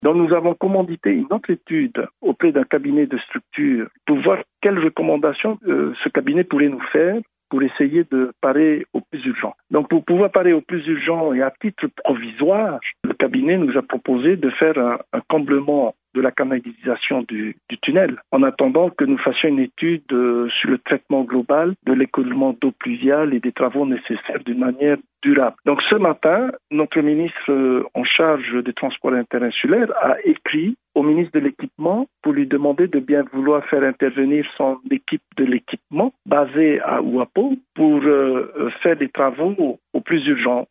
Donc nous avons commandité une autre étude auprès d'un cabinet de structure pour voir quelles recommandations ce cabinet pourrait nous faire pour essayer de parer au plus urgent. Donc pour pouvoir parer au plus urgent et à titre provisoire, le cabinet nous a proposé de faire un comblement de la canalisation du tunnel, en attendant que nous fassions une étude sur le traitement global de l'écoulement d'eau pluviale et des travaux nécessaires d'une manière durable. Donc ce matin, notre ministre en charge des transports interinsulaires a écrit au ministre de l'Équipement pour lui demander de bien vouloir faire intervenir son équipe de l'équipement basée à Ouapo pour faire des travaux au plus urgent.